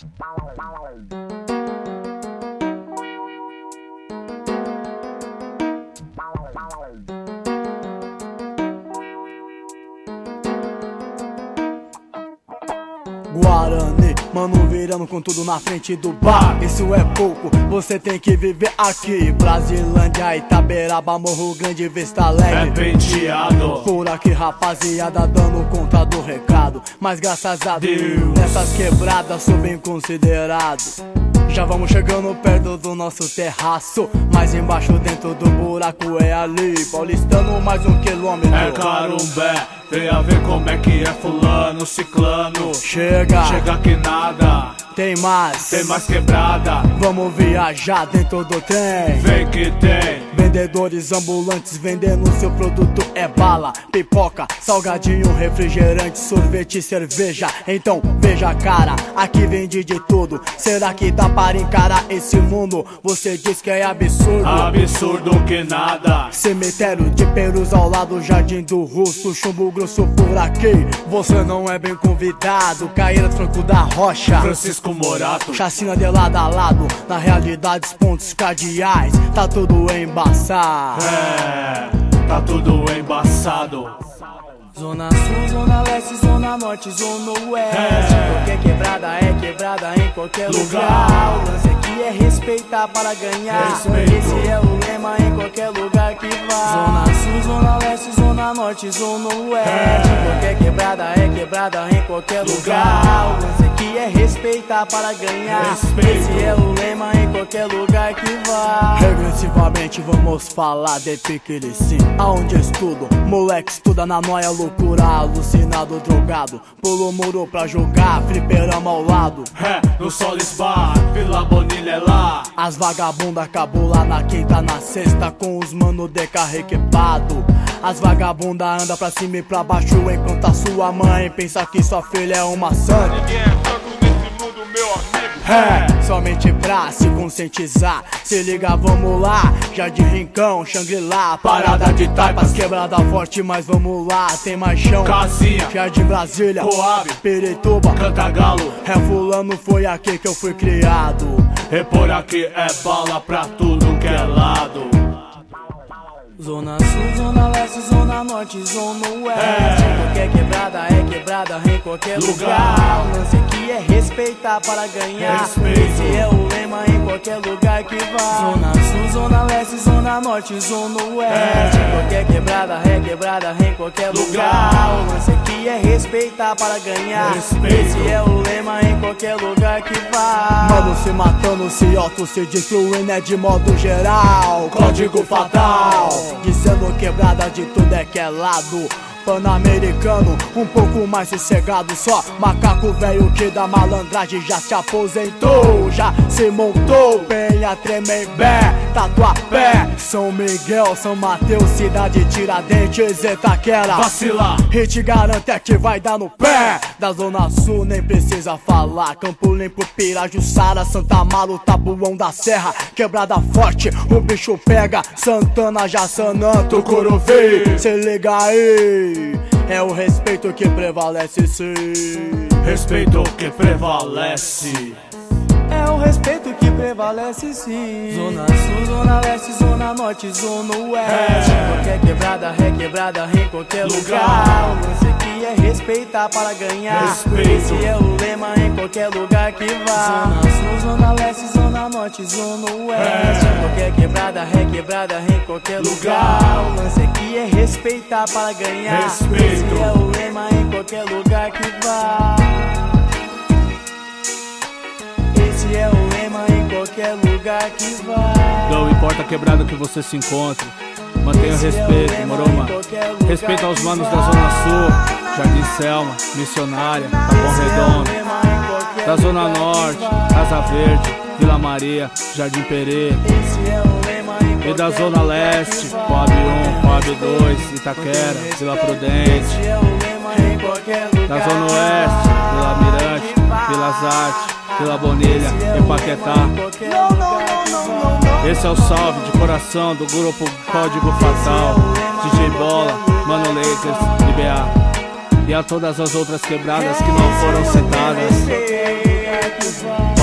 Guarani, mano virando com tudo na frente do bar. Isso é pouco, você tem que viver aqui. Brasilândia, Itaberaba, Morro Grande, Vista Alegre. É penteado. Por aqui rapaziada dando conta do recado. Mas graças a Deus, nessas quebradas sou bem considerado. Já vamos chegando perto do nosso terraço. Mais embaixo dentro do buraco é ali. Paulistano mais 1 quilômetro. É Carumbé, vem a ver como é que é fulano, ciclano. Chega que nada, tem mais quebrada. Vamos viajar dentro do trem. Vem que tem vendedores ambulantes vendendo seu produto é bala, pipoca, salgadinho, refrigerante, sorvete, cerveja. Então veja cara, aqui vende de tudo. Será que dá para encarar esse mundo? Você diz que é absurdo. Absurdo que nada. Cemitério de Perus ao lado, Jardim do Russo, chumbo grosso por aqui. Você não é bem convidado. Caíra Franco da Rocha, Francisco Morato, chacina de lado a lado. Na realidade os pontos cardeais tá tudo embaçado. É, tá tudo embaçado. Zona Sul, Zona Leste, Zona Norte, Zona Oeste. Qualquer quebrada é quebrada em qualquer lugar. O lance aqui é respeitar para ganhar. Respeito. Esse é o lema em qualquer lugar que vá. Zona Sul, Zona Leste, Zona Norte, Zona Oeste. Qualquer quebrada é quebrada em qualquer lugar. O lance aqui é respeitar para ganhar. Respeito. Esse é o lema em qualquer lugar que vá. Regressivamente vamos falar de piquele sim. Aonde estudo, moleque estuda na noia loucura, alucinado, drogado. Pula o muro pra jogar, fliperama ao lado. É, no Solis Bar, Vila Bonilha é lá. As vagabundas acabou lá na quinta, na sexta, com os mano de carro equipado. As vagabundas andam pra cima e pra baixo, enquanto a sua mãe pensa que sua filha é uma santa. Ninguém é santo nesse mundo, meu amigo. É, somente pra se conscientizar. Se liga, vamos lá. Jardim Rincão, Xangri-Lá, parada de taipas, quebrada forte, mas vamos lá. Tem mais chão, Casinha, Jardim Brasília, Coab, Pirituba, Cantagalo. é fulano, foi aqui que eu fui criado. E por aqui é bala pra tudo que é lado. Zona Sul, Zona Leste, Zona Norte, Zona Oeste. Qualquer quebrada é quebrada em qualquer lugar. O lance aqui é respeitar para ganhar. Respeito. Esse é o lema em qualquer lugar que vá. Zona Sul, Zona Leste, Zona Norte, Zona Oeste. Qualquer quebrada é quebrada em qualquer lugar. O lance aqui é respeitar para ganhar. Respeito. Esse é o lema em qualquer lugar que vá. Mano se matando, se auto se destruindo, é de modo geral. Código fatal, dizendo quebrada de tudo é que é lado. Pan-americano, um pouco mais sossegado. Só macaco velho que da malandragem já se aposentou. Já se montou, Penha, Tremembé, Tatuapé, São Miguel, São Mateus, Cidade Tiradentes, Itaquera. Vacilar, E te garante é que vai dar no pé. Da Zona Sul nem precisa falar. Campo Limpo, Pirajussara, Santa Amaro, Tabuão da Serra. Quebrada forte, o bicho pega. Santana, Jaçanã, Tucuruvi. Se liga aí, é o respeito que prevalece sim. respeito que prevalece. É o respeito que prevalece sim. Zona Sul, Zona Leste, Zona Norte, Zona Oeste. Qualquer quebrada é quebrada em qualquer lugar. O lance aqui é respeitar para ganhar. Respeito. Esse é o lema em qualquer lugar que vá. Zona Sul, Zona Leste, Zona Norte, Zona Oeste. Qualquer quebrada é quebrada em qualquer lugar. O lance aqui é respeitar para ganhar. Respeito. Esse é o lema em qualquer lugar que vá. Esse é o lema em qualquer lugar que vá. Não importa a quebrada que você se encontre, mantenha respeito, moro, mano? Respeito aos manos da Zona Sul, Jardim Selma, Missionária, Capão Redondo. Da Zona Norte, Casa Verde, Vila Maria, Jardim Perê. E da Zona Leste, Coab 1, Coab 2, Itaquera, Vila Prudente. Da Zona Oeste, Vila Mirante, Vilas Artes, Vila Bonilha, Epaquetá. Esse é o salve de coração do grupo Código Fatal, DJ Bola, Mano Lakers e BA. E a todas as outras quebradas que não foram citadas. que vai.